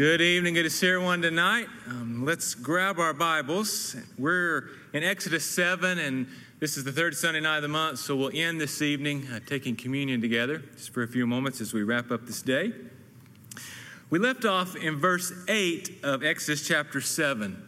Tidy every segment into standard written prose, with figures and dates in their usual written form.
Good evening. Good to see everyone tonight. Let's grab our Bibles. We're in Exodus 7, and this is the third Sunday night of the month, so we'll end this evening taking communion together just for a few moments as we wrap up this day. We left off in verse 8 of Exodus chapter 7.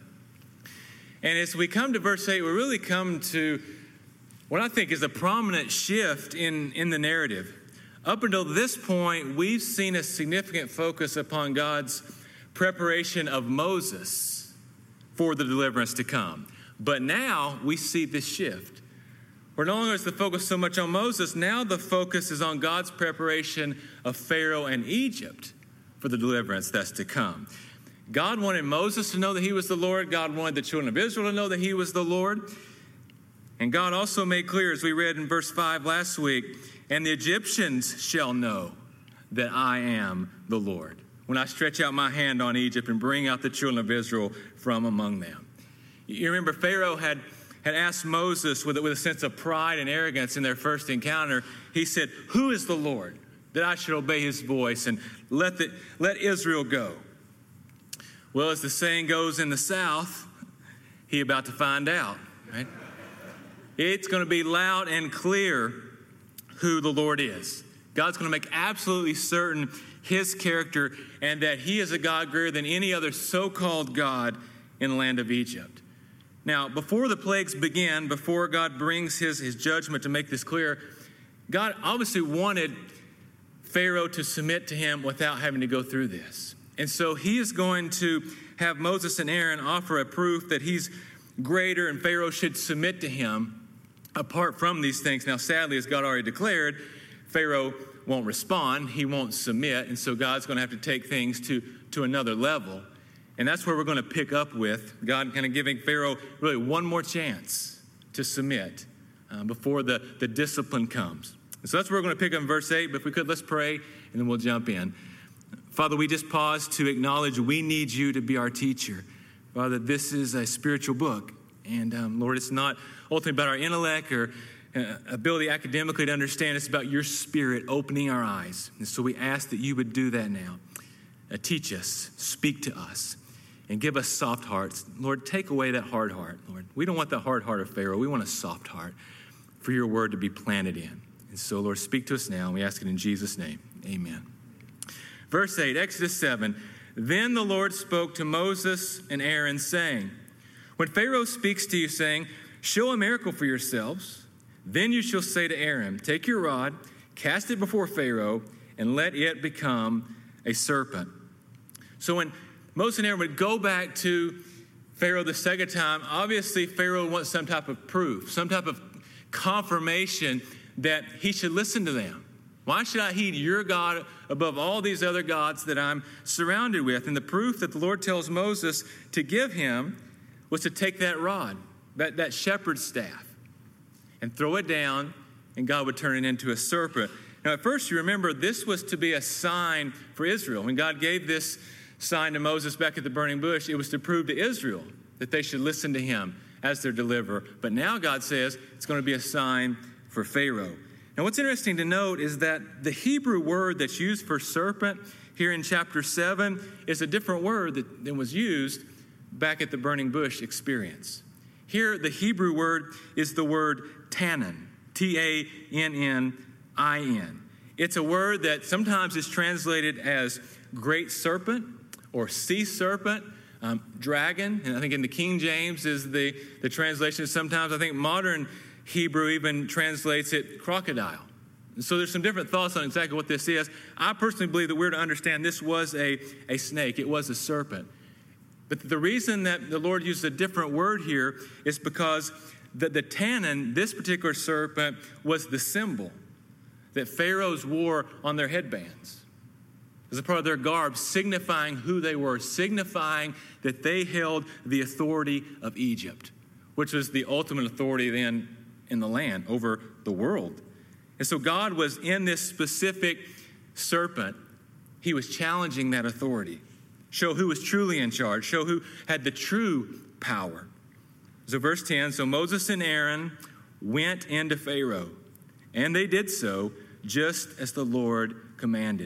And as we come to verse 8, we really come to what I think is a prominent shift in the narrative. Up until this point, we've seen a significant focus upon God's preparation of Moses for the deliverance to come. But now we see this shift. Where no longer is the focus so much on Moses, now the focus is on God's preparation of Pharaoh and Egypt for the deliverance that's to come. God wanted Moses to know that he was the Lord. God wanted the children of Israel to know that he was the Lord. And God also made clear, as we read in verse 5 last week, and the Egyptians shall know that I am the Lord, when I stretch out my hand on Egypt and bring out the children of Israel from among them. You remember Pharaoh had asked Moses with a sense of pride and arrogance in their first encounter. He said, "Who is the Lord, that I should obey his voice and let Israel go?" Well, as the saying goes in the South, he about to find out, right? It's going to be loud and clear who the Lord is. God's going to make absolutely certain his character and that he is a God greater than any other so-called God in the land of Egypt. Now, before the plagues begin, before God brings his judgment to make this clear, God obviously wanted Pharaoh to submit to him without having to go through this. And so he is going to have Moses and Aaron offer a proof that he's greater and Pharaoh should submit to him apart from these things. Now, sadly, as God already declared, Pharaoh won't respond. He won't submit. And so God's going to have to take things to another level. And that's where we're going to pick up with God kind of giving Pharaoh really one more chance to submit before the discipline comes. And so that's where we're going to pick up in verse 8. But if we could, let's pray, and then we'll jump in. Father, we just pause to acknowledge we need you to be our teacher. Father, this is a spiritual book. And Lord, it's not ultimately about our intellect or ability academically to understand. It's about your Spirit opening our eyes. And so we ask that you would do that now. Teach us, speak to us, and give us soft hearts. Lord, take away that hard heart, Lord. We don't want the hard heart of Pharaoh. We want a soft heart for your word to be planted in. And so, Lord, speak to us now, and we ask it in Jesus' name. Amen. Verse 8, Exodus 7, Then the Lord spoke to Moses and Aaron, saying, When Pharaoh speaks to you, saying, Show a miracle for yourselves, then you shall say to Aaron, Take your rod, cast it before Pharaoh, and let it become a serpent. So when Moses and Aaron would go back to Pharaoh the second time, obviously Pharaoh wants some type of proof, some type of confirmation that he should listen to them. Why should I heed your God above all these other gods that I'm surrounded with? And the proof that the Lord tells Moses to give him was to take that rod, that shepherd's staff, and throw it down, and God would turn it into a serpent. Now, at first, you remember, this was to be a sign for Israel. When God gave this sign to Moses back at the burning bush, it was to prove to Israel that they should listen to him as their deliverer. But now God says it's going to be a sign for Pharaoh. Now, what's interesting to note is that the Hebrew word that's used for serpent here in chapter 7 is a different word than was used back at the burning bush experience. Here, the Hebrew word is the word tannin, Tannin. It's a word that sometimes is translated as great serpent or sea serpent, dragon. And I think in the King James is the translation. Sometimes I think modern Hebrew even translates it crocodile. And so there's some different thoughts on exactly what this is. I personally believe that we're to understand this was a snake. It was a serpent. But the reason that the Lord used a different word here is because the tannin, this particular serpent, was the symbol that pharaohs wore on their headbands as a part of their garb, signifying who they were, signifying that they held the authority of Egypt, which was the ultimate authority then in the land, over the world. And so God was in this specific serpent. He was challenging that authority. Show who was truly in charge. Show who had the true power. So verse 10, So Moses and Aaron went into Pharaoh, and they did so just as the Lord commanded.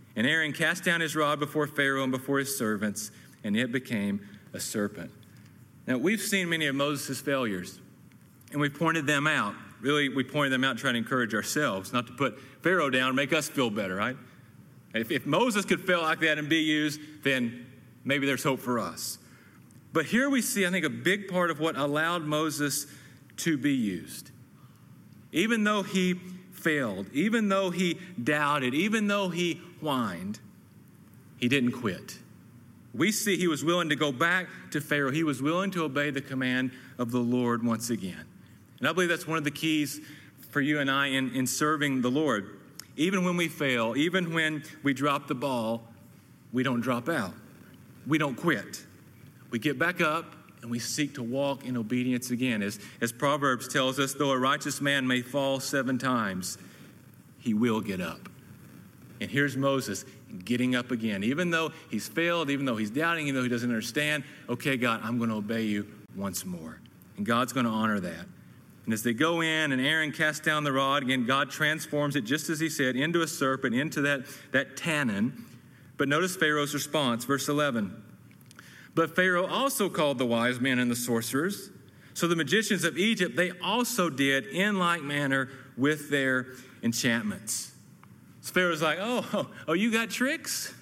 And Aaron cast down his rod before Pharaoh and before his servants, and it became a serpent. Now, we've seen many of Moses' failures, and we pointed them out. Really, we pointed them out trying to encourage ourselves, not to put Pharaoh down, make us feel better, right? If Moses could fail like that and be used, then maybe there's hope for us. But here we see, I think, a big part of what allowed Moses to be used. Even though he failed, even though he doubted, even though he whined, he didn't quit. We see he was willing to go back to Pharaoh. He was willing to obey the command of the Lord once again. And I believe that's one of the keys for you and I in serving the Lord. Even when we fail, even when we drop the ball, we don't drop out. We don't quit. We get back up and we seek to walk in obedience again. As Proverbs tells us, though a righteous man may fall 7 times, he will get up. And here's Moses getting up again. Even though he's failed, even though he's doubting, even though he doesn't understand, okay, God, I'm going to obey you once more. And God's going to honor that. And as they go in and Aaron casts down the rod, again, God transforms it, just as he said, into a serpent, into that tannin. But notice Pharaoh's response, verse 11. But Pharaoh also called the wise men and the sorcerers. So the magicians of Egypt, they also did in like manner with their enchantments. So Pharaoh's like, oh, you got tricks?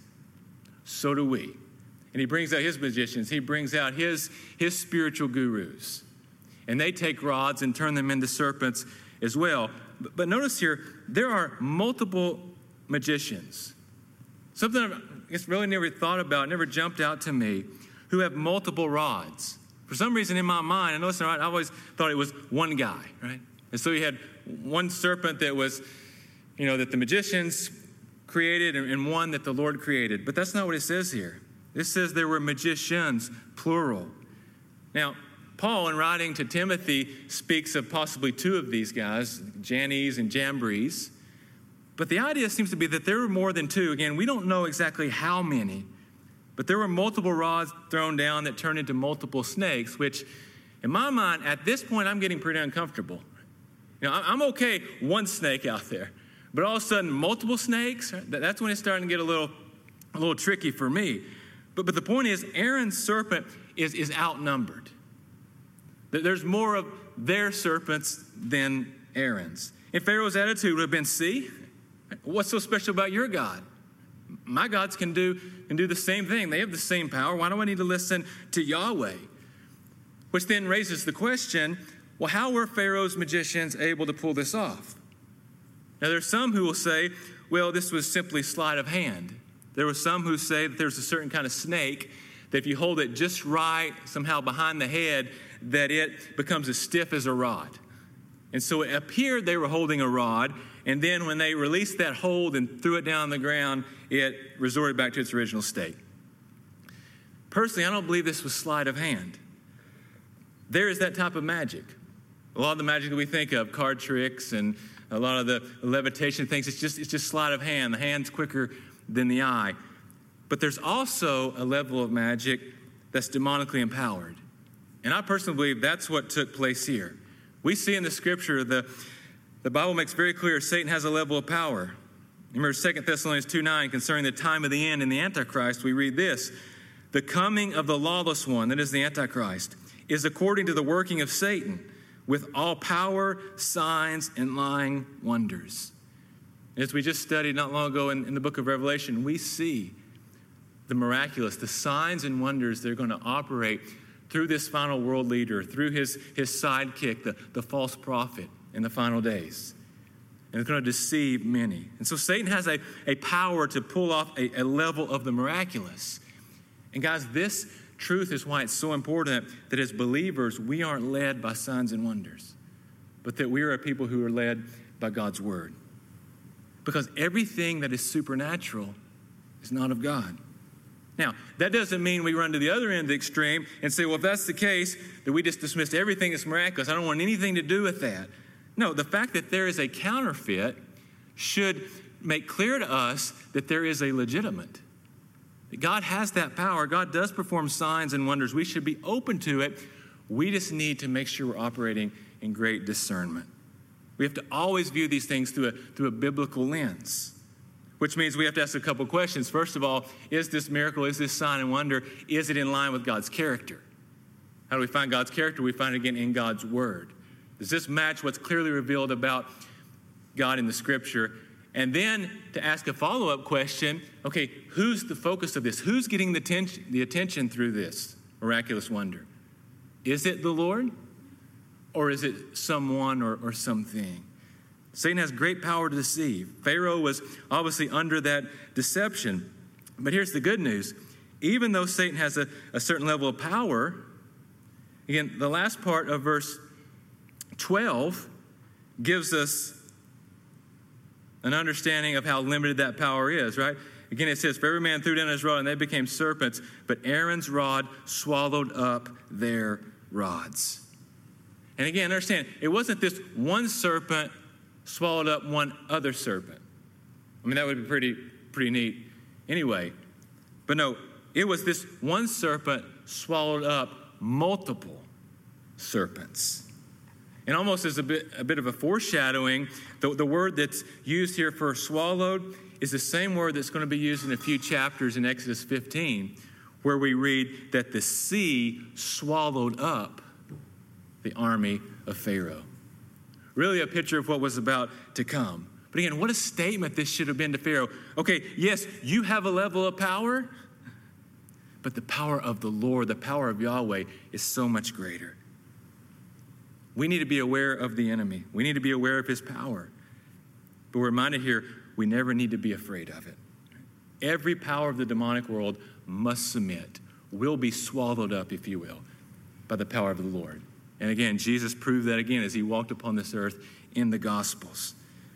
So do we. And he brings out his magicians. He brings out his spiritual gurus. And they take rods and turn them into serpents as well. But notice here, there are multiple magicians. Something I guess really never thought about, never jumped out to me, who have multiple rods. For some reason in my mind, I know it's not right, I always thought it was one guy, right? And so you had one serpent that was, that the magicians created and one that the Lord created. But that's not what it says here. It says there were magicians, plural. Now, Paul, in writing to Timothy, speaks of possibly 2 of these guys, Jannes and Jambres. But the idea seems to be that there were more than 2. Again, we don't know exactly how many, but there were multiple rods thrown down that turned into multiple snakes, which, in my mind, at this point, I'm getting pretty uncomfortable. I'm okay, one snake out there, but all of a sudden, multiple snakes, that's when it's starting to get a little tricky for me. But the point is, Aaron's serpent is outnumbered. There's more of their serpents than Aaron's. And Pharaoh's attitude would have been, see, what's so special about your God? My gods can do the same thing. They have the same power. Why do I need to listen to Yahweh? Which then raises the question, well, how were Pharaoh's magicians able to pull this off? Now, there's some who will say, well, this was simply sleight of hand. There were some who say that there's a certain kind of snake that if you hold it just right, somehow behind the head, that it becomes as stiff as a rod. And so it appeared they were holding a rod, and then when they released that hold and threw it down on the ground, it resorted back to its original state. Personally, I don't believe this was sleight of hand. There is that type of magic. A lot of the magic that we think of, card tricks and a lot of the levitation things, it's just sleight of hand. The hand's quicker than the eye. But there's also a level of magic that's demonically empowered. And I personally believe that's what took place here. We see in the scripture, the Bible makes very clear Satan has a level of power. Remember 2 Thessalonians 2:9, concerning the time of the end and the Antichrist, we read this: the coming of the lawless one, that is the Antichrist, is according to the working of Satan, with all power, signs, and lying wonders. As we just studied not long ago in the book of Revelation, we see the miraculous, the signs and wonders that are going to operate through this final world leader, through his sidekick, the false prophet in the final days. And it's going to deceive many. And so Satan has a power to pull off a level of the miraculous. And guys, this truth is why it's so important that as believers, we aren't led by signs and wonders, but that we are a people who are led by God's word. Because everything that is supernatural is not of God. Now, that doesn't mean we run to the other end of the extreme and say, well, if that's the case, then we just dismiss everything that's miraculous. I don't want anything to do with that. No, the fact that there is a counterfeit should make clear to us that there is a legitimate. God has that power. God does perform signs and wonders. We should be open to it. We just need to make sure we're operating in great discernment. We have to always view these things through a biblical lens. which means we have to ask a couple questions. First of all, is this miracle, is this sign and wonder, is it in line with God's character? How do we find God's character? We find it again in God's word. Does this match what's clearly revealed about God in the scripture? And then to ask a follow-up question, okay, who's the focus of this? Who's getting the attention through this miraculous wonder? Is it the Lord? Or is it someone or something? Satan has great power to deceive. Pharaoh was obviously under that deception. But here's the good news. Even though Satan has a certain level of power, again, the last part of verse 12 gives us an understanding of how limited that power is, right? Again, it says, for every man threw down his rod, and they became serpents, but Aaron's rod swallowed up their rods. And again, understand, it wasn't this one serpent swallowed up one other serpent. I mean, that would be pretty neat anyway. But no, it was this one serpent swallowed up multiple serpents. And almost as a bit of a foreshadowing, the word that's used here for swallowed is the same word that's going to be used in a few chapters in Exodus 15, where we read that the sea swallowed up the army of Pharaoh. Really a picture of what was about to come. But again, what a statement this should have been to Pharaoh. Okay, yes, you have a level of power, but the power of the Lord, the power of Yahweh, is so much greater. We need to be aware of the enemy. We need to be aware of his power. But we're reminded here, we never need to be afraid of it. Every power of the demonic world must submit, will be swallowed up, if you will, by the power of the Lord. And again, Jesus proved that again as he walked upon this earth in the Gospels.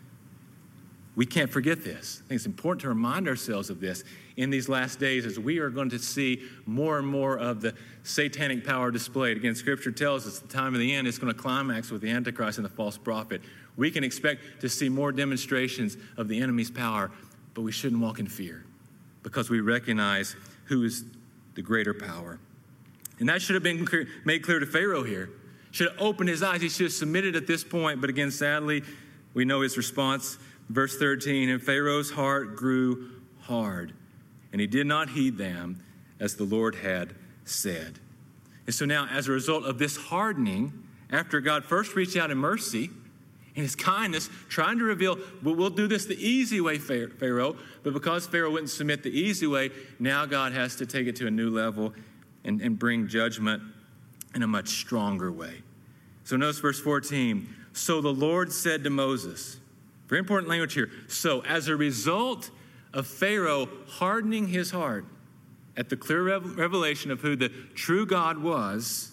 We can't forget this. I think it's important to remind ourselves of this in these last days as we are going to see more and more of the satanic power displayed. Again, Scripture tells us the time of the end is going to climax with the Antichrist and the false prophet. We can expect to see more demonstrations of the enemy's power, but we shouldn't walk in fear because we recognize who is the greater power. And that should have been made clear to Pharaoh here. Should have opened his eyes. He should have submitted at this point. But again, sadly, we know his response. Verse 13, and Pharaoh's heart grew hard, and he did not heed them as the Lord had said. And so now, as a result of this hardening, after God first reached out in mercy and his kindness, trying to reveal, well, we'll do this the easy way, Pharaoh, but because Pharaoh wouldn't submit the easy way, now God has to take it to a new level and bring judgment in a much stronger way. So notice verse 14. So the Lord said to Moses, very important language here. So as a result of Pharaoh hardening his heart at the clear revelation of who the true God was,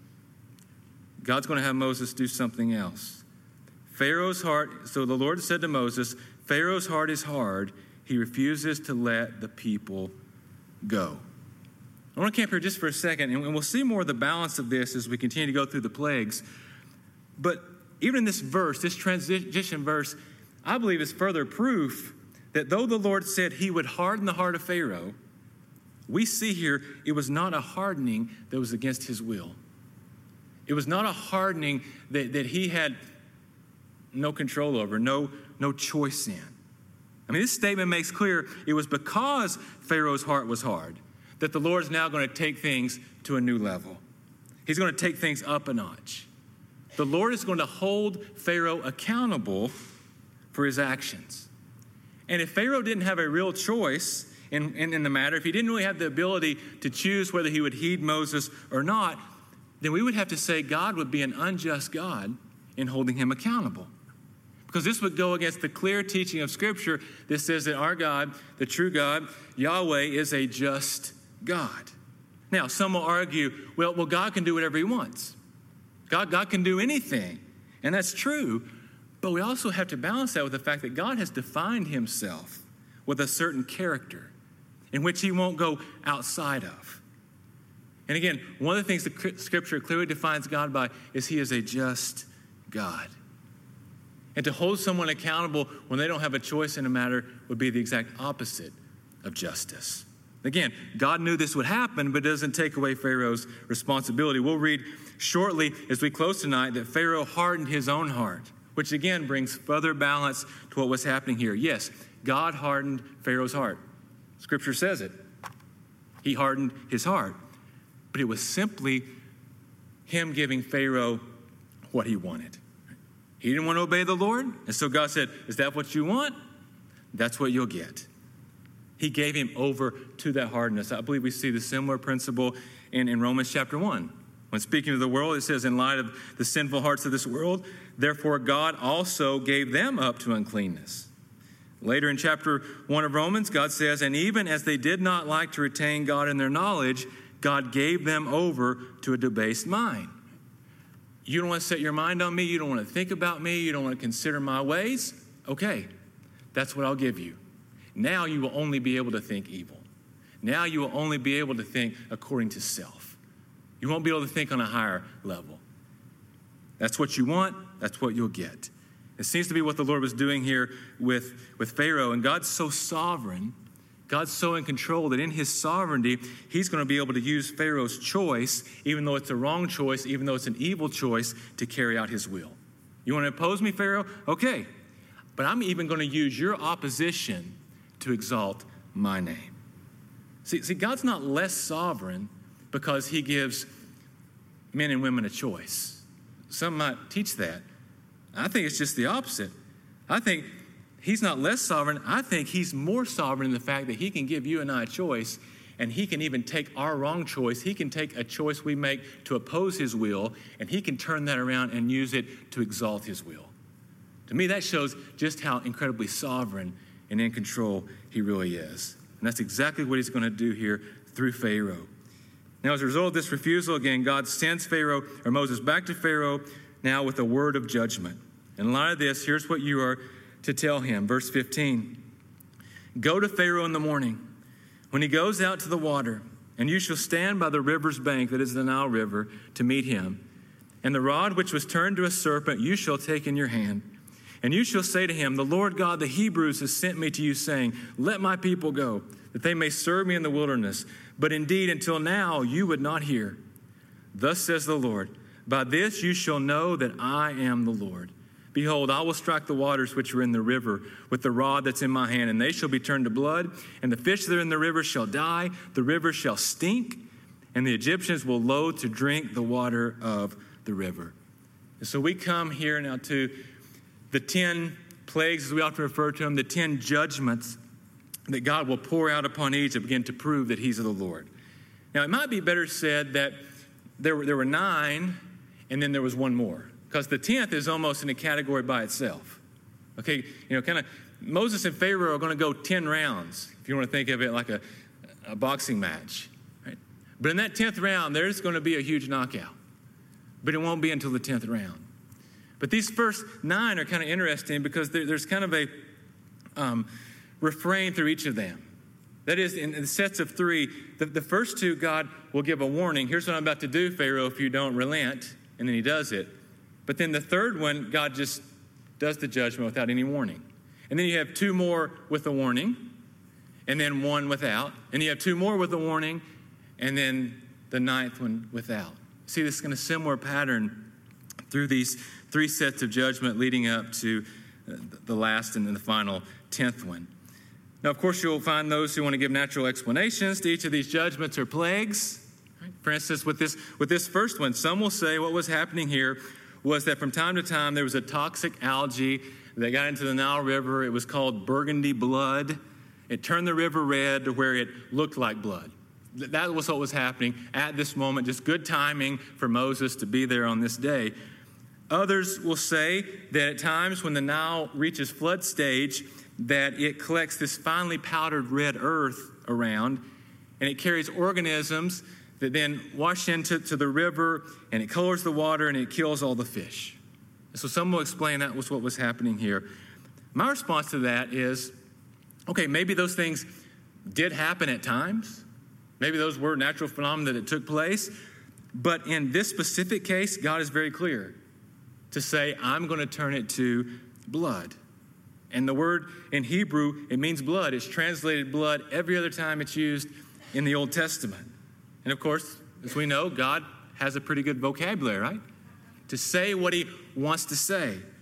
God's going to have Moses do something else. Pharaoh's heart, so the Lord said to Moses, Pharaoh's heart is hard. He refuses to let the people go. I want to camp here just for a second, and we'll see more of the balance of this as we continue to go through the plagues. But even in this verse, this transition verse, I believe is further proof that though the Lord said he would harden the heart of Pharaoh, we see here it was not a hardening that was against his will. It was not a hardening that he had no control over, no choice in. I mean, this statement makes clear it was because Pharaoh's heart was hard that the Lord's now going to take things to a new level. He's going to take things up a notch. The Lord is going to hold Pharaoh accountable for his actions. And if Pharaoh didn't have a real choice in the matter, if he didn't really have the ability to choose whether he would heed Moses or not, then we would have to say God would be an unjust God in holding him accountable. Because this would go against the clear teaching of Scripture that says that our God, the true God, Yahweh, is a just God. Now, some will argue, well, God can do whatever he wants. God can do anything. And that's true. But we also have to balance that with the fact that God has defined himself with a certain character in which he won't go outside of. And again, one of the things the Scripture clearly defines God by is he is a just God. And to hold someone accountable when they don't have a choice in a matter would be the exact opposite of justice. Again, God knew this would happen, but it doesn't take away Pharaoh's responsibility. We'll read shortly as we close tonight that Pharaoh hardened his own heart. which again brings further balance to what was happening here. Yes, God hardened Pharaoh's heart. Scripture says it. He hardened his heart. But it was simply him giving Pharaoh what he wanted. He didn't want to obey the Lord, and so God said, is that what you want? That's what you'll get. He gave him over to that hardness. I believe we see the similar principle in Romans chapter 1. When speaking of the world, it says, in light of the sinful hearts of this world, therefore God also gave them up to uncleanness. Later in chapter 1 of Romans, God says, and even as they did not like to retain God in their knowledge, God gave them over to a debased mind. You don't want to set your mind on me. You don't want to think about me. You don't want to consider my ways. Okay, that's what I'll give you. Now you will only be able to think evil. Now you will only be able to think according to self. You won't be able to think on a higher level. That's what you want. That's what you'll get. It seems to be what the Lord was doing here with Pharaoh. And God's so sovereign, God's so in control that in his sovereignty, he's going to be able to use Pharaoh's choice, even though it's a wrong choice, even though it's an evil choice, to carry out his will. You want to oppose me, Pharaoh? Okay. But I'm even going to use your opposition to exalt my name. See, God's not less sovereign because he gives men and women a choice. Some might teach that. I think it's just the opposite. I think he's not less sovereign. I think he's more sovereign in the fact that he can give you and I a choice, and he can even take our wrong choice. He can take a choice we make to oppose his will, and he can turn that around and use it to exalt his will. To me, that shows just how incredibly sovereign and in control he really is. And that's exactly what he's going to do here through Pharaoh. Now, as a result of this refusal, again, God sends Moses back to Pharaoh now with a word of judgment. In light of this, here's what you are to tell him. Verse 15. Go to Pharaoh in the morning when he goes out to the water, and you shall stand by the river's bank, that is the Nile River, to meet him. And the rod which was turned to a serpent you shall take in your hand. And you shall say to him, the Lord God, the Hebrews, has sent me to you, saying, let my people go, that they may serve me in the wilderness. But indeed, until now, you would not hear. Thus says the Lord, by this you shall know that I am the Lord. Behold, I will strike the waters which are in the river with the rod that's in my hand, and they shall be turned to blood, and the fish that are in the river shall die, the river shall stink, and the Egyptians will loathe to drink the water of the river. And so we come here now to the 10 plagues, as we often refer to them, the 10 judgments that God will pour out upon Egypt, again, to prove that he's of the Lord. Now, it might be better said that there were 9, and then there was one more, because the 10th is almost in a category by itself. Okay, Moses and Pharaoh are going to go 10 rounds, if you want to think of it like a boxing match. Right? But in that 10th round, there's going to be a huge knockout. But it won't be until the 10th round. But these first 9 are kind of interesting because there's kind of a refrain through each of them. That is, in the sets of 3, the first 2, God will give a warning. Here's what I'm about to do, Pharaoh, if you don't relent. And then he does it. But then the third one, God just does the judgment without any warning. And then you have 2 more with a warning, and then 1 without. And you have 2 more with a warning, and then the 9th one without. See, this kind of similar pattern through these 3 sets of judgment leading up to the last and then the final 10th one. Now, of course, you'll find those who want to give natural explanations to each of these judgments or plagues. Right? For instance, with this first one, some will say what was happening here was that from time to time there was a toxic algae that got into the Nile River. It was called burgundy blood. It turned the river red to where it looked like blood. That was what was happening at this moment. Just good timing for Moses to be there on this day. Others will say that at times when the Nile reaches flood stage, that it collects this finely powdered red earth around, and it carries organisms that then wash into the river, and it colors the water, and it kills all the fish. So some will explain that was what was happening here. My response to that is, okay, maybe those things did happen at times. Maybe those were natural phenomena that took place. But in this specific case, God is very clear to say, I'm going to turn it to blood. And the word in Hebrew, it means blood. It's translated blood every other time it's used in the Old Testament. And of course, as we know, God has a pretty good vocabulary, right? To say what he wants to say.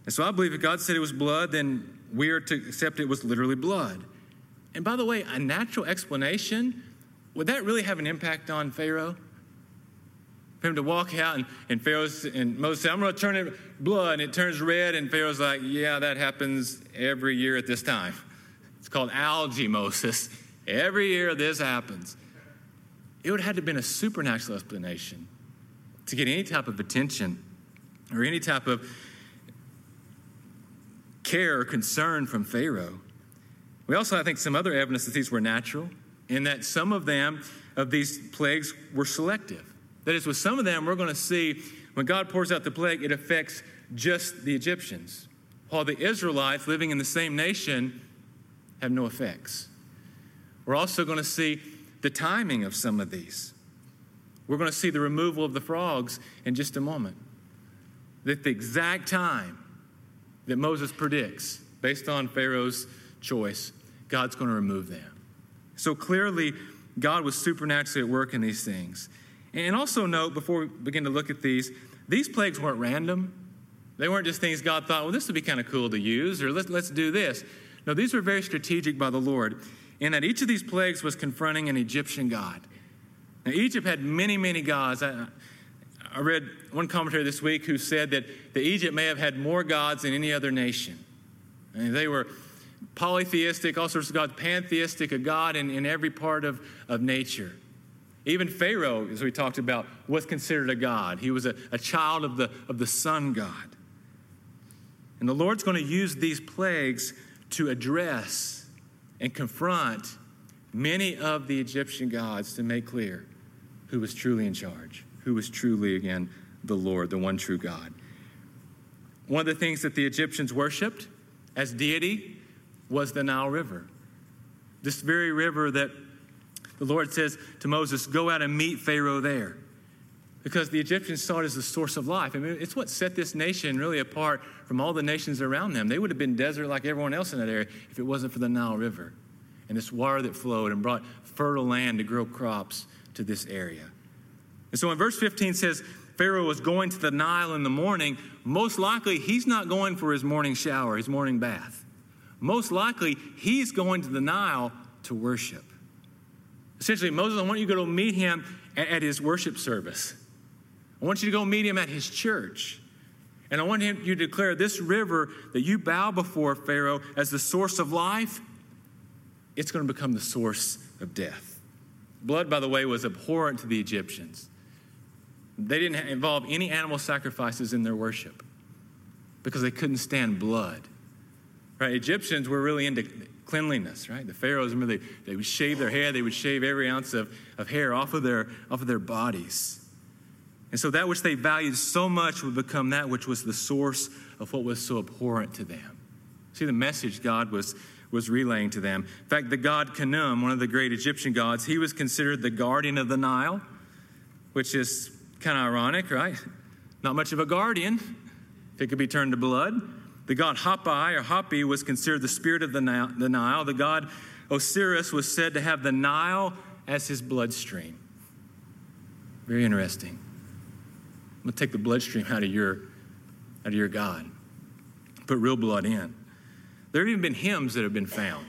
And so I believe if God said it was blood, then we are to accept it was literally blood. And by the way, a natural explanation, would that really have an impact on Pharaoh? For him to walk out and Moses said, I'm going to turn it blood, and it turns red, and Pharaoh's like, yeah, that happens every year at this time. It's called algae, Moses. Every year this happens. It would have had to have been a supernatural explanation to get any type of attention or any type of care or concern from Pharaoh. We also, I think, some other evidence that these were natural, in that some of these plagues were selective. That is, with some of them, we're going to see when God pours out the plague, it affects just the Egyptians, while the Israelites living in the same nation have no effects. We're also going to see the timing of some of these. We're going to see the removal of the frogs in just a moment. That the exact time that Moses predicts, based on Pharaoh's choice, God's going to remove them. So clearly, God was supernaturally at work in these things. And also note, before we begin to look at these plagues weren't random. They weren't just things God thought, well, this would be kind of cool to use, or let's do this. No, these were very strategic by the Lord, in that each of these plagues was confronting an Egyptian god. Now, Egypt had many, many gods. I read one commentator this week who said that Egypt may have had more gods than any other nation. I mean, they were polytheistic, all sorts of gods, pantheistic, a god in every part of nature. Even Pharaoh, as we talked about, was considered a god. He was a child of the sun god. And the Lord's going to use these plagues to address and confront many of the Egyptian gods to make clear who was truly in charge, who was truly, again, the Lord, the one true God. One of the things that the Egyptians worshipped as deity was the Nile River. This very river that the Lord says to Moses, go out and meet Pharaoh there. Because the Egyptians saw it as the source of life. I mean, it's what set this nation really apart from all the nations around them. They would have been desert like everyone else in that area if it wasn't for the Nile River and this water that flowed and brought fertile land to grow crops to this area. And so when verse 15 says Pharaoh was going to the Nile in the morning, most likely he's not going for his morning shower, his morning bath. Most likely he's going to the Nile to worship. Essentially, Moses, I want you to go meet him at his worship service. I want you to go meet him at his church. And I want you to declare this river that you bow before, Pharaoh, as the source of life, it's going to become the source of death. Blood, by the way, was abhorrent to the Egyptians. They didn't involve any animal sacrifices in their worship because they couldn't stand blood. Right? Egyptians were really into cleanliness, right? The pharaohs, remember, they would shave their head. They would shave every ounce of hair off of their bodies. And so that which they valued so much would become that which was the source of what was so abhorrent to them. See the message God was relaying to them. In fact, the god Khnum, one of the great Egyptian gods, he was considered the guardian of the Nile, which is kind of ironic, right? Not much of a guardian if it could be turned to blood. The god Hapi was considered the spirit of the Nile. The god Osiris was said to have the Nile as his bloodstream. Very interesting. I'm going to take the bloodstream out of your God. Put real blood in. There have even been hymns that have been found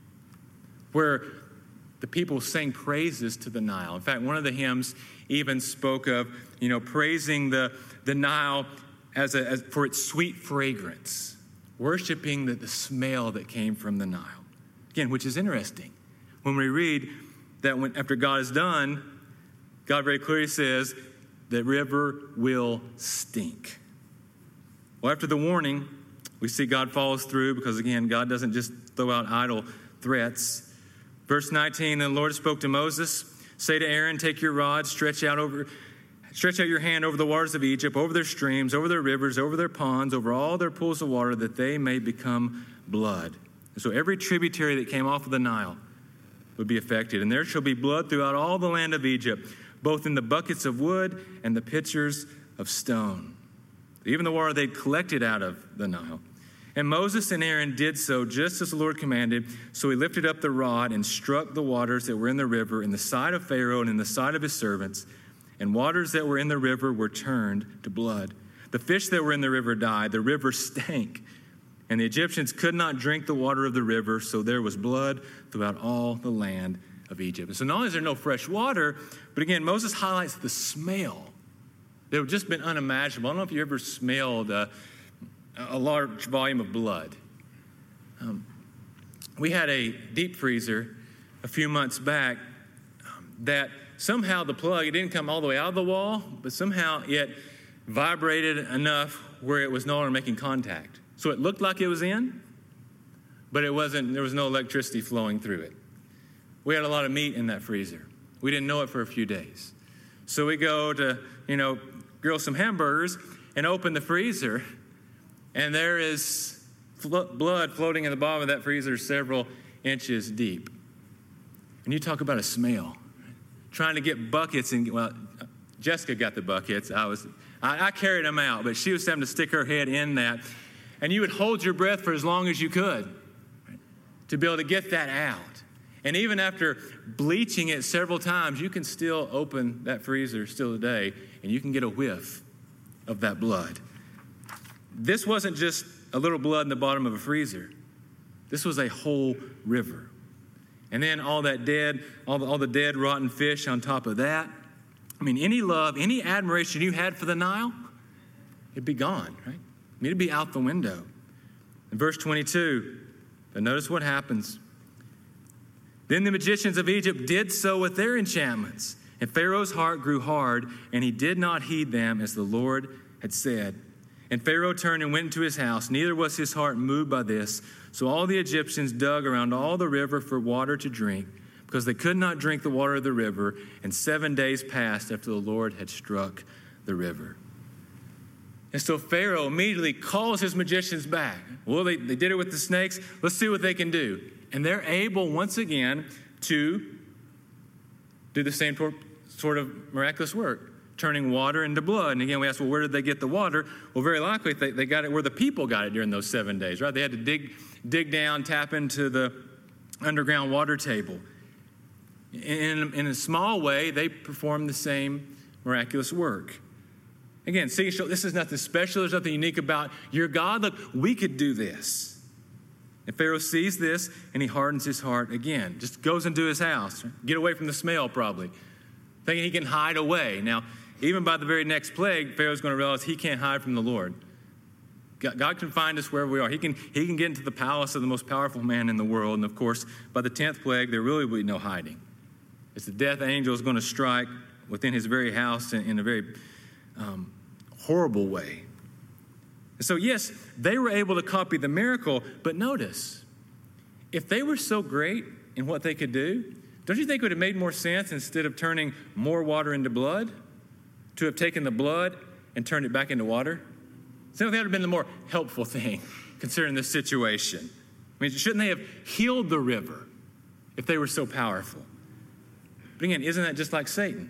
where the people sang praises to the Nile. In fact, one of the hymns even spoke of, praising the Nile as for its sweet fragrance, worshiping the smell that came from the Nile. Again, which is interesting. When we read that after God is done, God very clearly says, the river will stink. Well, after the warning, we see God follows through because, again, God doesn't just throw out idle threats. Verse 19, and the Lord spoke to Moses, say to Aaron, take your rod, stretch out your hand over the waters of Egypt, over their streams, over their rivers, over their ponds, over all their pools of water, that they may become blood. And so every tributary that came off of the Nile would be affected. And there shall be blood throughout all the land of Egypt, both in the buckets of wood and the pitchers of stone. Even the water they'd collected out of the Nile. And Moses and Aaron did so just as the Lord commanded. So he lifted up the rod and struck the waters that were in the river in the sight of Pharaoh and in the sight of his servants. And waters that were in the river were turned to blood. The fish that were in the river died. The river stank. And the Egyptians could not drink the water of the river, so there was blood throughout all the land of Egypt. And so not only is there no fresh water, but again, Moses highlights the smell. It would just been unimaginable. I don't know if you ever smelled a large volume of blood. We had a deep freezer a few months back that somehow the plug, it didn't come all the way out of the wall, but somehow it vibrated enough where it was no longer making contact. So it looked like it was in, but it wasn't. There was no electricity flowing through it. We had a lot of meat in that freezer. We didn't know it for a few days. So we go to, grill some hamburgers and open the freezer, and there is blood floating in the bottom of that freezer several inches deep. And you talk about a smell. Trying to get buckets, and Jessica got the buckets. I carried them out, but she was having to stick her head in that. And you would hold your breath for as long as you could, right, to be able to get that out. And even after bleaching it several times, you can still open that freezer still today, and you can get a whiff of that blood. This wasn't just a little blood in the bottom of a freezer. This was a whole river. And then all that dead, all the dead, rotten fish on top of that. I mean, any love, any admiration you had for the Nile, it'd be gone, right? It'd be out the window. In verse 22, but notice what happens. Then the magicians of Egypt did so with their enchantments, and Pharaoh's heart grew hard, and he did not heed them as the Lord had said. And Pharaoh turned and went into his house, neither was his heart moved by this. So all the Egyptians dug around all the river for water to drink, because they could not drink the water of the river, and 7 days passed after the Lord had struck the river. And so Pharaoh immediately calls his magicians back. Well, they did it with the snakes. Let's see what they can do. And they're able, once again, to do the same sort of miraculous work, turning water into blood. And again, we ask, well, where did they get the water? Well, very likely they got it where the people got it during those 7 days, right? They had to dig down, tap into the underground water table. In a small way, they performed the same miraculous work. Again, see, this is nothing special. There's nothing unique about your God. Look, we could do this. And Pharaoh sees this, and he hardens his heart again. Just goes into his house. Get away from the smell, probably. Thinking he can hide away. Now, even by the very next plague, Pharaoh's going to realize he can't hide from the Lord. God can find us wherever we are. He can get into the palace of the most powerful man in the world. And, of course, by the 10th plague, there really will be no hiding. It's the death angel is going to strike within his very house in a very horrible way. And so, yes, they were able to copy the miracle, but notice, if they were so great in what they could do, don't you think it would have made more sense, instead of turning more water into blood, to have taken the blood and turned it back into water? So that would have been the more helpful thing, considering this situation. I mean, shouldn't they have healed the river if they were so powerful? But again, isn't that just like Satan?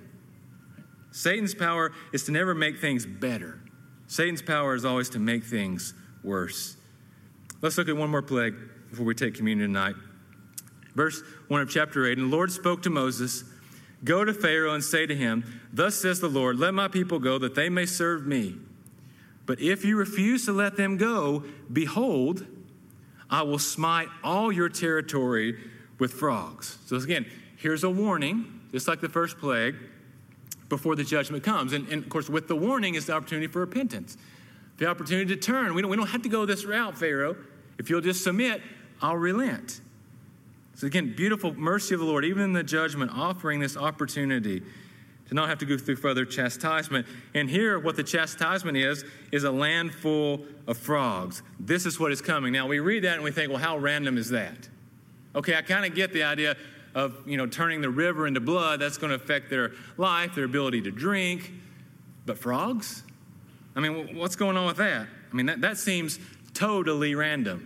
Satan's power is to never make things better. Satan's power is always to make things worse. Let's look at one more plague before we take communion tonight. Verse 1 of chapter 8, and the Lord spoke to Moses, go to Pharaoh and say to him, thus says the Lord, let my people go that they may serve me. But if you refuse to let them go, behold, I will smite all your territory with frogs. So again, here's a warning, just like the first plague, before the judgment comes. And of course, with the warning is the opportunity for repentance, the opportunity to turn. We don't have to go this route, Pharaoh. If you'll just submit, I'll relent. So again, beautiful mercy of the Lord, even in the judgment, offering this opportunity to not have to go through further chastisement. And here, what the chastisement is a land full of frogs. This is what is coming. Now, we read that and we think, well, how random is that? Okay, I kind of get the idea of, turning the river into blood. That's going to affect their life, their ability to drink. But frogs? I mean, what's going on with that? I mean, that seems totally random.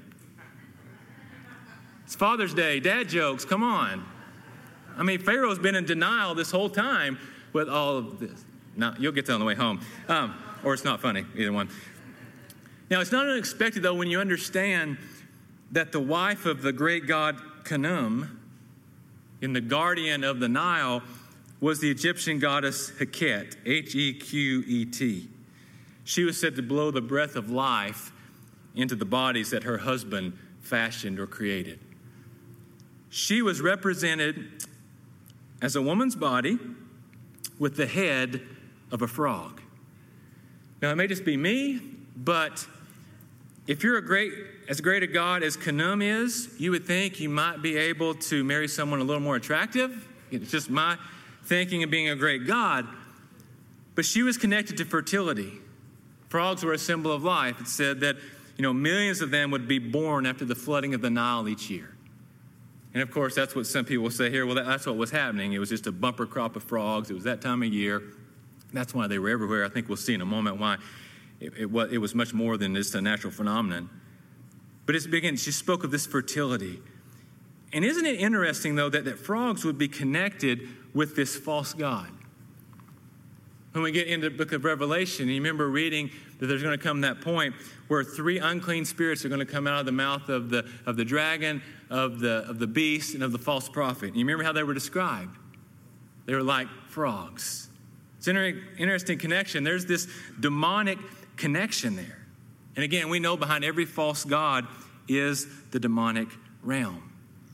It's Father's Day, dad jokes, come on. I mean, Pharaoh's been in denial this whole time with all of this. Now, you'll get that on the way home. Or it's not funny, either one. Now, it's not unexpected, though, when you understand that the wife of the great god Khnum, in the guardian of the Nile, was the Egyptian goddess Heket, Hequet. She was said to blow the breath of life into the bodies that her husband fashioned or created. She was represented as a woman's body with the head of a frog. Now, it may just be me, but if you're as great a God as Khnum is, you would think you might be able to marry someone a little more attractive. It's just my thinking of being a great God. But she was connected to fertility. Frogs were a symbol of life. It said that, millions of them would be born after the flooding of the Nile each year. And of course, that's what some people say here. Well, that's what was happening. It was just a bumper crop of frogs. It was that time of year. That's why they were everywhere. I think we'll see in a moment why it was much more than just a natural phenomenon. But she spoke of this fertility. And isn't it interesting, though, that frogs would be connected with this false god? When we get into the book of Revelation, you remember reading that there's going to come that point where 3 unclean spirits are going to come out of the mouth of the dragon, of the beast, and of the false prophet. And you remember how they were described? They were like frogs. It's an interesting connection. There's this demonic connection there. And again, we know behind every false god is the demonic realm.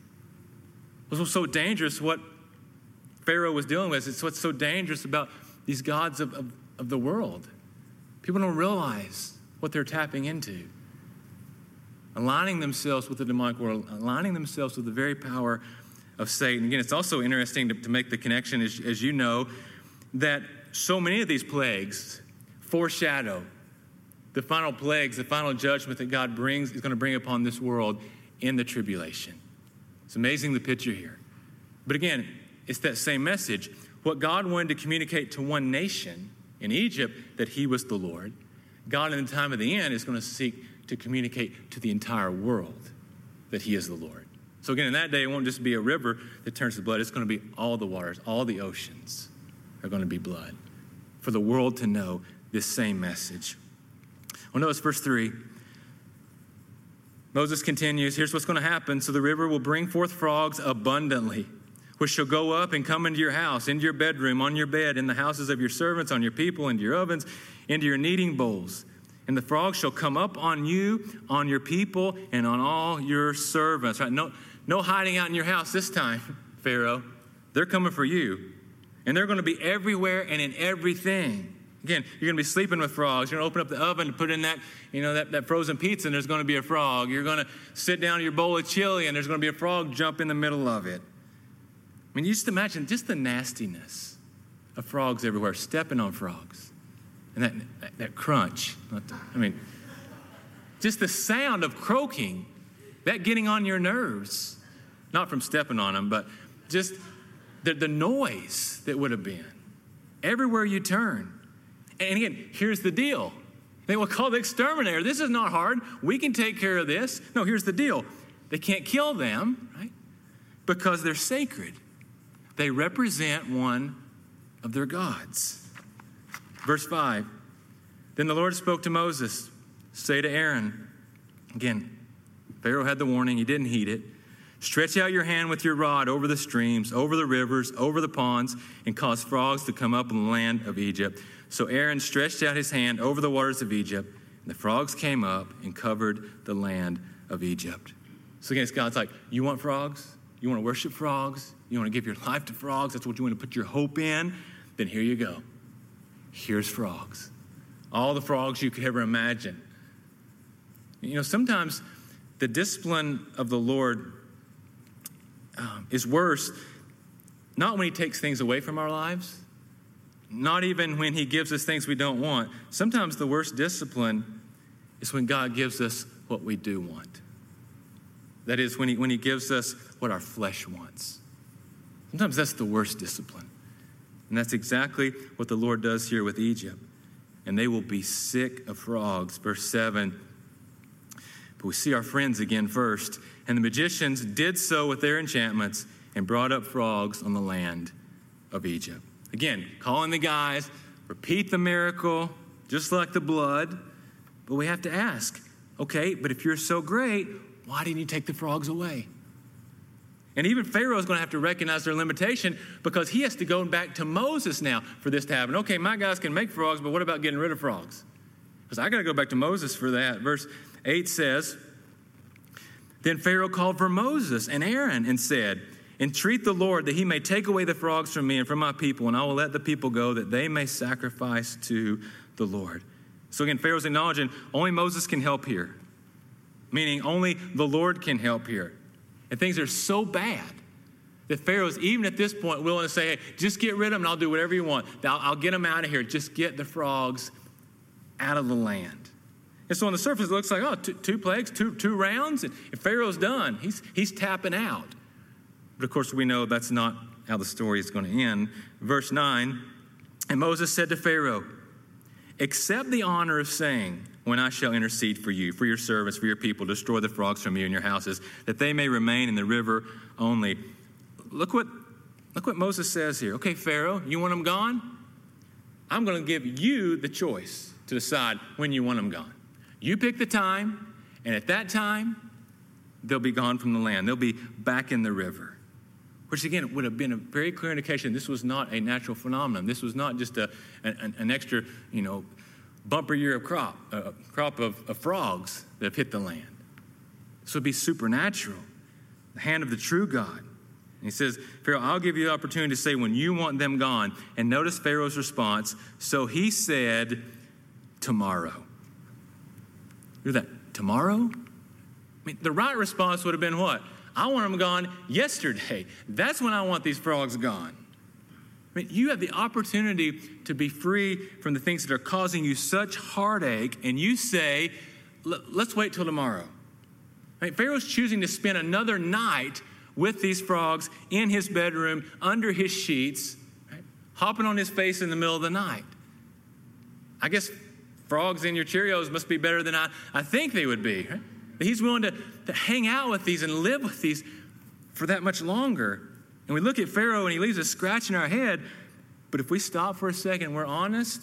What's so dangerous, what Pharaoh was dealing with, it's what's so dangerous about these gods of the world. People don't realize what they're tapping into. Aligning themselves with the demonic world, aligning themselves with the very power of Satan. Again, it's also interesting to make the connection, as you know, that so many of these plagues foreshadow the final plagues, the final judgment that God is going to bring upon this world in the tribulation. It's amazing, the picture here. But again, it's that same message. What God wanted to communicate to one nation in Egypt, that he was the Lord, God in the time of the end is going to seek to communicate to the entire world that he is the Lord. So again, in that day, it won't just be a river that turns to blood. It's going to be all the waters, all the oceans are going to be blood, for the world to know this same message. Well, notice verse 3. Moses continues, here's what's going to happen. So the river will bring forth frogs abundantly, which shall go up and come into your house, into your bedroom, on your bed, in the houses of your servants, on your people, into your ovens, into your kneading bowls. And the frogs shall come up on you, on your people, and on all your servants. Right? No hiding out in your house this time, Pharaoh. They're coming for you. And they're going to be everywhere and in everything. Again, you're going to be sleeping with frogs. You're going to open up the oven to put in that frozen pizza, and there's going to be a frog. You're going to sit down to your bowl of chili, and there's going to be a frog jump in the middle of it. I mean, you just imagine just the nastiness of frogs everywhere, stepping on frogs. And that crunch. Just the sound of croaking, that getting on your nerves. Not from stepping on them, but just the noise that would have been everywhere you turn. And again, here's the deal. They will call the exterminator. This is not hard. We can take care of this. No, here's the deal. They can't kill them, right? Because they're sacred. They represent one of their gods. Verse 5. Then the Lord spoke to Moses, say to Aaron, again, Pharaoh had the warning, he didn't heed it. Stretch out your hand with your rod over the streams, over the rivers, over the ponds, and cause frogs to come up in the land of Egypt. So Aaron stretched out his hand over the waters of Egypt, and the frogs came up and covered the land of Egypt. So again, God's like, you want frogs? You want to worship frogs? You want to give your life to frogs? That's what you want to put your hope in? Then here you go. Here's frogs. All the frogs you could ever imagine. Sometimes the discipline of the Lord is worse, not when he takes things away from our lives, not even when he gives us things we don't want. Sometimes the worst discipline is when God gives us what we do want. That is, when he gives us what our flesh wants. Sometimes that's the worst discipline. And that's exactly what the Lord does here with Egypt. And they will be sick of frogs. Verse 7. But we see our friends again first. And the magicians did so with their enchantments and brought up frogs on the land of Egypt. Again, calling the guys, repeat the miracle, just like the blood. But we have to ask, okay, but if you're so great, why didn't you take the frogs away? And even Pharaoh is going to have to recognize their limitation, because he has to go back to Moses now for this to happen. Okay, my guys can make frogs, but what about getting rid of frogs? Because I got to go back to Moses for that. Verse 8 says, then Pharaoh called for Moses and Aaron and said, entreat the Lord that he may take away the frogs from me and from my people, and I will let the people go that they may sacrifice to the Lord. So again, Pharaoh's acknowledging only Moses can help here, meaning only the Lord can help here. And things are so bad that Pharaoh's even at this point willing to say, hey, just get rid of them and I'll do whatever you want. I'll get them out of here. Just get the frogs out of the land. And so on the surface, it looks like, oh, two plagues, two rounds, and Pharaoh's done. He's tapping out. But of course, we know that's not how the story is going to end. Verse 9, and Moses said to Pharaoh, accept the honor of saying, when I shall intercede for you, for your servants, for your people, destroy the frogs from you and your houses, that they may remain in the river only. Look what Moses says here. Okay, Pharaoh, you want them gone? I'm going to give you the choice to decide when you want them gone. You pick the time, and at that time, they'll be gone from the land. They'll be back in the river. Which, again, would have been a very clear indication this was not a natural phenomenon. This was not just an extra, bumper year of crop of frogs that have hit the land. This would be supernatural, the hand of the true God. And he says, Pharaoh, I'll give you the opportunity to say when you want them gone. And notice Pharaoh's response. So he said, tomorrow. Hear that? Tomorrow? I mean, the right response would have been what? I want them gone yesterday. That's when I want these frogs gone. I mean, you have the opportunity to be free from the things that are causing you such heartache, and you say, let's wait till tomorrow. I mean, Pharaoh's choosing to spend another night with these frogs in his bedroom, under his sheets, right? Hopping on his face in the middle of the night. I guess frogs in your Cheerios must be better than I think they would be. Right? But he's willing to hang out with these and live with these for that much longer. And we look at Pharaoh and he leaves us scratching our head. But if we stop for a second and we're honest,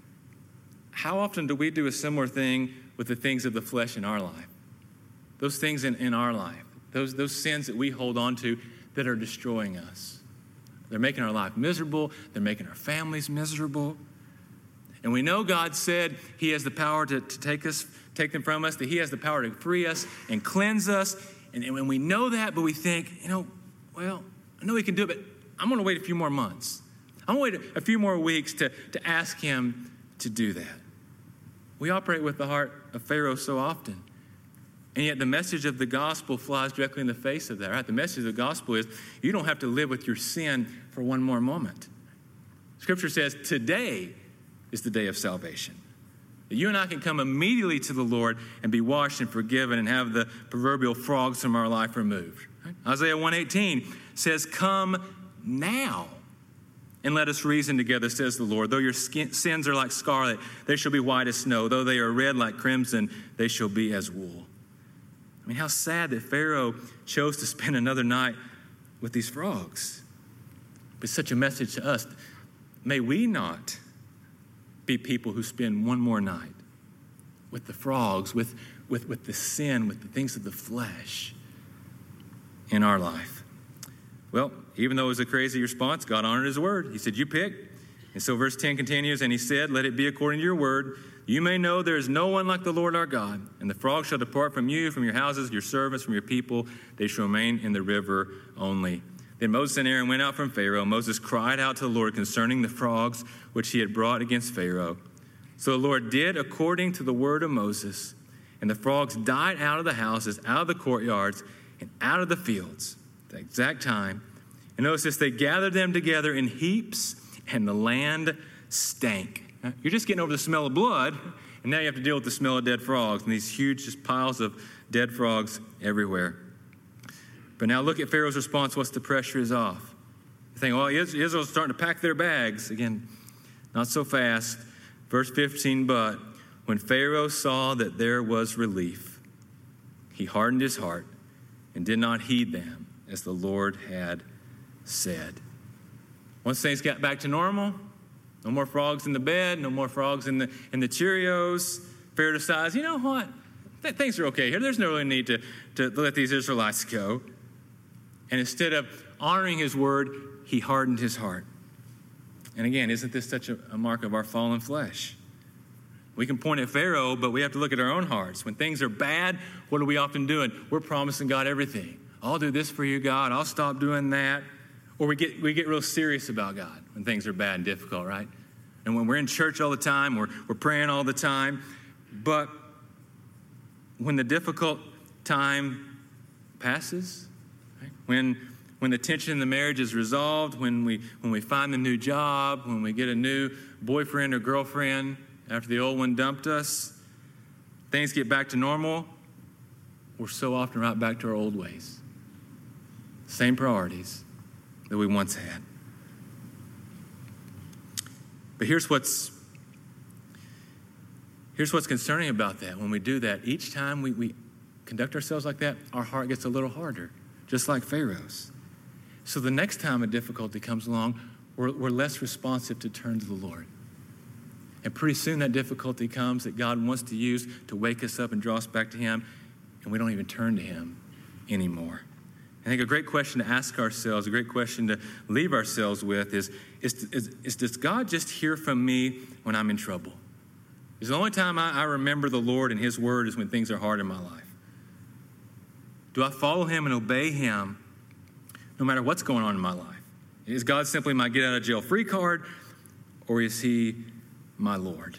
how often do we do a similar thing with the things of the flesh in our life? Those things in our life. Those sins that we hold on to that are destroying us. They're making our life miserable. They're making our families miserable. And we know God said he has the power to take them from us, that he has the power to free us and cleanse us. And when we know that, but we think, well, I know he can do it, but I'm going to wait a few more months. I'm going to wait a few more weeks to ask him to do that. We operate with the heart of Pharaoh so often. And yet the message of the gospel flies directly in the face of that, right? The message of the gospel is you don't have to live with your sin for one more moment. Scripture says today is the day of salvation. That you and I can come immediately to the Lord and be washed and forgiven and have the proverbial frogs from our life removed. Right? Isaiah 1:18 says, come now and let us reason together, says the Lord. Though your sins are like scarlet, they shall be white as snow. Though they are red like crimson, they shall be as wool. I mean, how sad that Pharaoh chose to spend another night with these frogs. But it's such a message to us. May we not be people who spend one more night with the frogs, with the sin, with the things of the flesh in our life. Well, even though it was a crazy response, God honored his word. He said, you pick. And so verse 10 continues, and he said, let it be according to your word. You may know there is no one like the Lord our God, and the frogs shall depart from you, from your houses, your servants, from your people. They shall remain in the river only. Then Moses and Aaron went out from Pharaoh. Moses cried out to the Lord concerning the frogs which he had brought against Pharaoh. So the Lord did according to the word of Moses, and the frogs died out of the houses, out of the courtyards, and out of the fields at the exact time. And notice this, they gathered them together in heaps, and the land stank. Now, you're just getting over the smell of blood, and now you have to deal with the smell of dead frogs and these huge just piles of dead frogs everywhere. But now look at Pharaoh's response once the pressure is off. You think, well, Israel's starting to pack their bags. Again, not so fast. Verse 15, but when Pharaoh saw that there was relief, he hardened his heart and did not heed them as the Lord had said. Once things got back to normal, no more frogs in the bed, no more frogs in the Cheerios. Pharaoh decides, you know what? Things are okay here. There's no really need to let these Israelites go. And instead of honoring his word, he hardened his heart. And again, isn't this such a mark of our fallen flesh? We can point at Pharaoh, but we have to look at our own hearts. When things are bad, what are we often doing? We're promising God everything. I'll do this for you, God. I'll stop doing that. Or we get real serious about God when things are bad and difficult, right? And when we're in church all the time, we're praying all the time. But when the difficult time passes, right? When the tension in the marriage is resolved, when we find the new job, when we get a new boyfriend or girlfriend after the old one dumped us, things get back to normal, we're so often right back to our old ways. Same priorities that we once had. But here's what's concerning about that. When we do that, each time we conduct ourselves like that, our heart gets a little harder, just like Pharaoh's. So the next time a difficulty comes along, we're less responsive to turn to the Lord. And pretty soon that difficulty comes that God wants to use to wake us up and draw us back to him, and we don't even turn to him anymore. I think a great question to ask ourselves, a great question to leave ourselves with is does God just hear from me when I'm in trouble? Is the only time I remember the Lord and his word is when things are hard in my life? Do I follow him and obey him no matter what's going on in my life? Is God simply my get out of jail free card, or is he my Lord?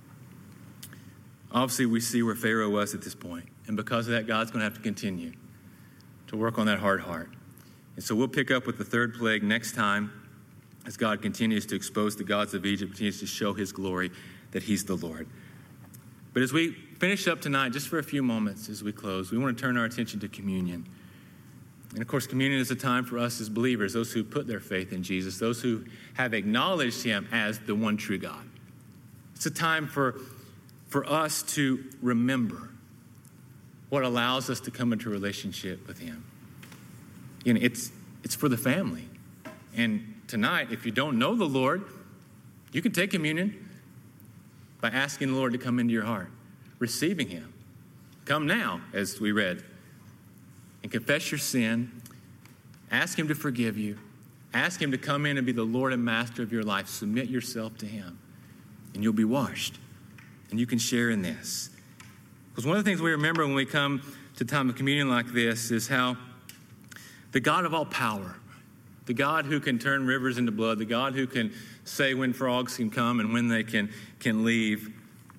Obviously, we see where Pharaoh was at this point, and because of that, God's going to have to continue to work on that hard heart. And so we'll pick up with the third plague next time as God continues to expose the gods of Egypt, continues to show his glory that he's the Lord. But as we finish up tonight, just for a few moments as we close, we want to turn our attention to communion. And of course, communion is a time for us as believers, those who put their faith in Jesus, those who have acknowledged him as the one true God. It's a time for us to remember what allows us to come into a relationship with him. You know, it's for the family. And tonight, if you don't know the Lord, you can take communion by asking the Lord to come into your heart, receiving him. Come now, as we read, and confess your sin. Ask him to forgive you. Ask him to come in and be the Lord and master of your life. Submit yourself to him, and you'll be washed. And you can share in this. Because one of the things we remember when we come to time of communion like this is how the God of all power, the God who can turn rivers into blood, the God who can say when frogs can come and when they can leave,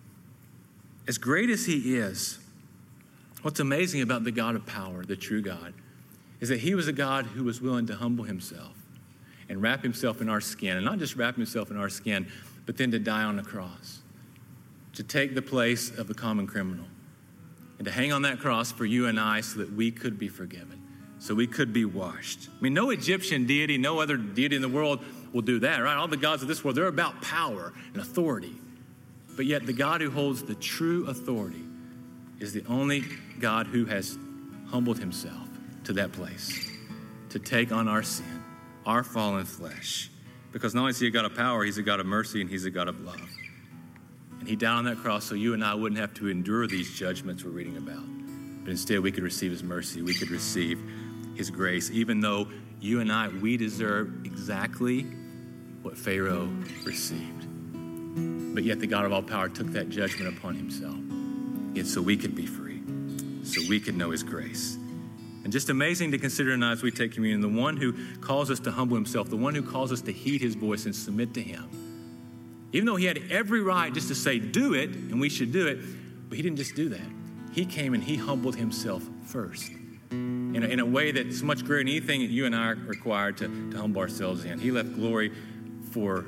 as great as he is, what's amazing about the God of power, the true God, is that he was a God who was willing to humble himself and wrap himself in our skin, and not just wrap himself in our skin, but then to die on the cross, to take the place of the common criminal, and to hang on that cross for you and I so that we could be forgiven, so we could be washed. I mean, no Egyptian deity, no other deity in the world will do that, right? All the gods of this world, they're about power and authority. But yet the God who holds the true authority is the only God who has humbled himself to that place to take on our sin, our fallen flesh. Because not only is he a God of power, he's a God of mercy and he's a God of love. And he died on that cross so you and I wouldn't have to endure these judgments we're reading about. But instead we could receive his mercy. We could receive his grace, even though you and I, we deserve exactly what Pharaoh received. But yet the God of all power took that judgment upon himself. Yet so we could be free, so we could know his grace. And just amazing to consider tonight as we take communion, the one who calls us to humble himself, the one who calls us to heed his voice and submit to him. Even though he had every right just to say, do it, and we should do it, but he didn't just do that. He came and he humbled himself first in a way that's much greater than anything that you and I are required to humble ourselves in. He left glory for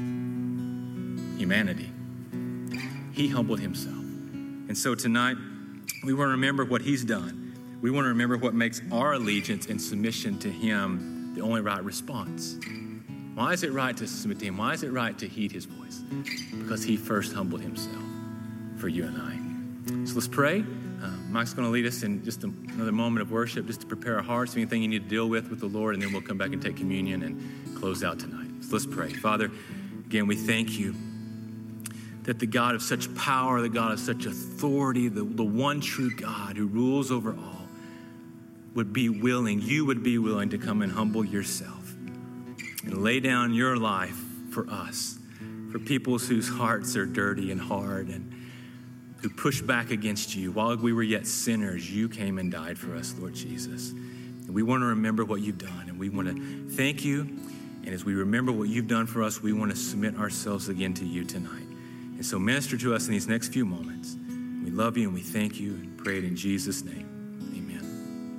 humanity. He humbled himself. And so tonight, we want to remember what he's done. We want to remember what makes our allegiance and submission to him the only right response. Why is it right to submit to him? Why is it right to heed his voice? Because he first humbled himself for you and I. So let's pray. Mike's going to lead us in just another moment of worship just to prepare our hearts, anything you need to deal with the Lord, and then we'll come back and take communion and close out tonight. So let's pray. Father, again, we thank you that the God of such power, the God of such authority, the one true God who rules over all, would be willing, you would be willing to come and humble yourself and lay down your life for us for peoples whose hearts are dirty and hard and who push back against you. While we were yet sinners, you came and died for us, Lord Jesus. And we want to remember what you've done, and we want to thank you. And as we remember what you've done for us, we want to submit ourselves again to you tonight. And so minister to us in these next few moments. We love you and we thank you and pray it in Jesus' name.